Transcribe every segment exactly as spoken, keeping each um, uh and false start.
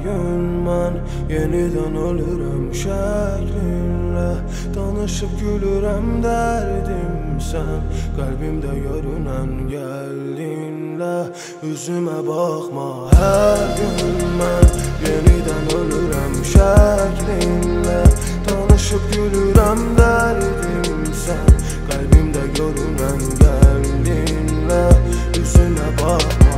gün mən yenidən ölürəm şəklinlə. Danışıb gülürəm dərdimsən, qəlbimdə görünən gəldinlə. Üzümə baxma hər gün mən yenidən ölürəm şəklinlə. Danışıb gülürəm dərdimsən, qəlbimdə görünən gəldinlə. Üzümə baxma.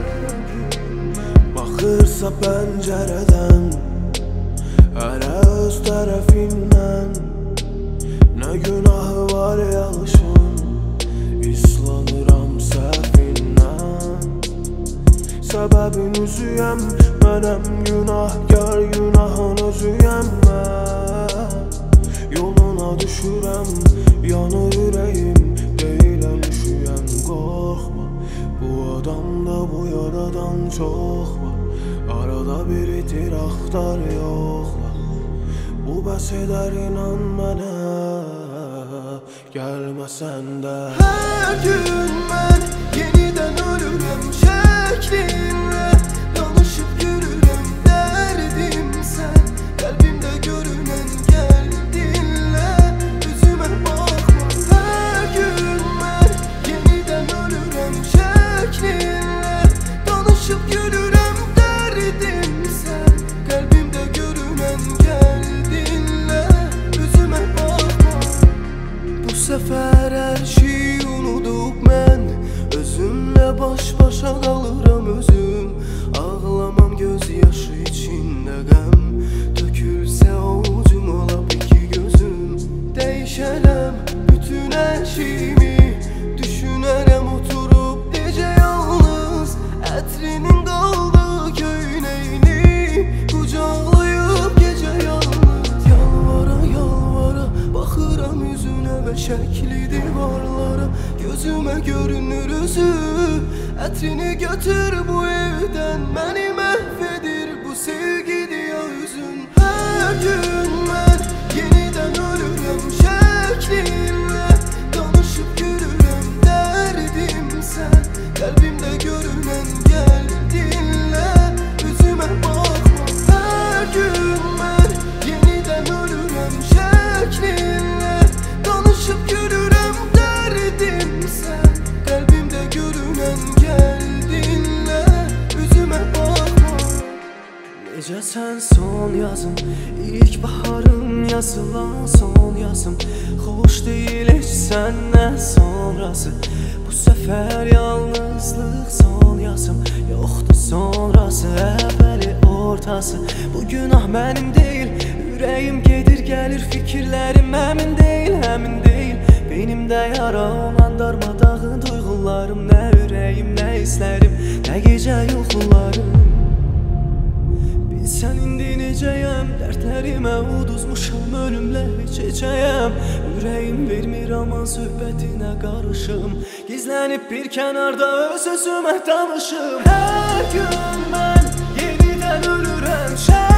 Baxırsa pəncərədən hələ öz tərəfindən, nə günahı var yağışın, islanıram səhvindən. Səbəbin üzüyəm, mənəm günahkar, günahın özüyəm mən. Yoluna düşürəm, yanır ürəyim, deyiləm üşüyən qorxma. Bu adamda bu yaradan çox var, arada bir itir axtar yoxla. Bu bəs edər inan mənə, gəlməsən də. Hər gün mən yenidən ölürəm şəklinlə. Danışıb gülürəm dərdimsən, qəlbimdə görünən gəldinlə. Üzümə baxma. Hər gün mən yenidən ölürəm şəklinlə. Danışıb gülürəm dərdimsən, qəlbimdə görünən gəldinlə. Üzümə baxma. Bu səfər hər şeyi unudub mən, özümlə baş-başa qalıram özüm. Ağlamam göz yaşı içində qəm, tökülsə ovucum olab iki gözüm. Dəyişərəm bütün hər şeyimi, düşünərəm oturub necə yalnız. Ətrinin qaldığı köynəyini qucaqlayıb gecə yalnız. Yalvara yalvara baxıram üzünə və şəkli divarlara. Gözümə görünür üzü, ətrini götür bu evdən, məni məhv edir bu sevgidir ya üzün. Hər gün mən yenidən ölürəm şəklinlə. Danışıb gülürəm dərdimsən, qəlbimdə görünən gəldinlə. Üzümə baxma. Hər gün mən yenidən ölürəm şəklinlə. Danışıb gülürəm dərdimsən, qəlbimdə görünən gəldinlə. Üzümə baxma. Necəsən son yazım, ilk baharım yazılan son yazım. Xoş deyil heç səndən sonrası, bu səfər yalnızlıq son yazım. Yoxdur sonrası, əvvəli ortası. Bu günah mənim deyil, ürəyim gedir gəlir, fikirlərim həmin deyil, həmin deyil. Benimdə yara olan darmadağın duyğularım, nə ürəyim, nə hisslərim, nə gecə yuxularım. Bilsən indi necəyəm, dərdlərimə uduzmuşam, ölümlə keçəcəyəm. Ürəyim vermir aman söhbətinə qarışım, gizlənib bir kənarda öz özümə danışım. Hər gün mən yenidən ölürəm şəhər.